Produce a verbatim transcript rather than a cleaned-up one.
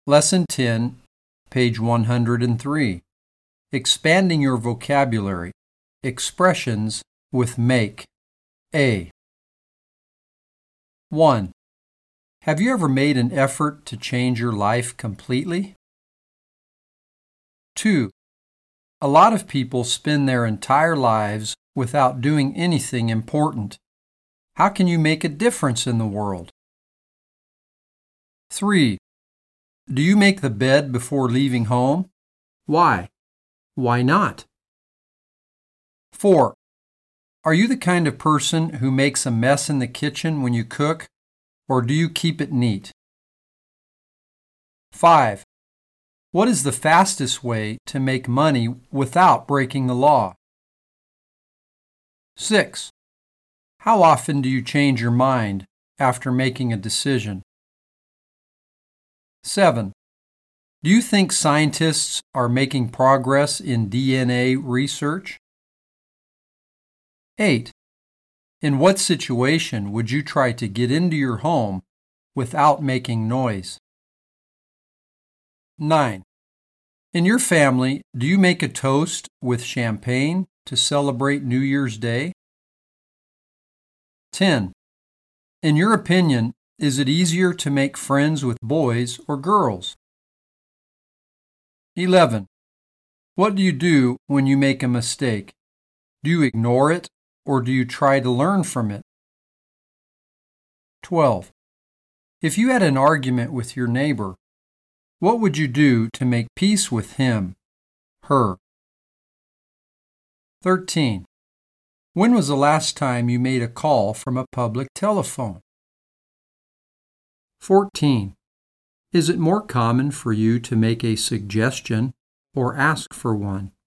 Lesson ten, page one hundred three. Expanding your vocabulary. Expressions with make. A. one. Have you ever made an effort to change your life completely? two. A lot of people spend their entire lives without doing anything important. How can you make a difference in the world? three. Do you make the bed before leaving home? Why? Why not? four. Are you the kind of person who makes a mess in the kitchen when you cook, or do you keep it neat? five. What is the fastest way to make money without breaking the law? six. How often do you change your mind after making a decision? seven. Do you think scientists are making progress in D N A research? eight. In what situation would you try to get into your home without making noise? nine. In your family, do you make a toast with champagne to celebrate New Year's Day? ten. In your opinion, is it easier to make friends with boys or girls? eleven. What do you do when you make a mistake? Do you ignore it or do you try to learn from it? twelve. If you had an argument with your neighbor, what would you do to make peace with him, her? thirteen. When was the last time you made a call from a public telephone? fourteen. Is it more common for you to make a suggestion or ask for one?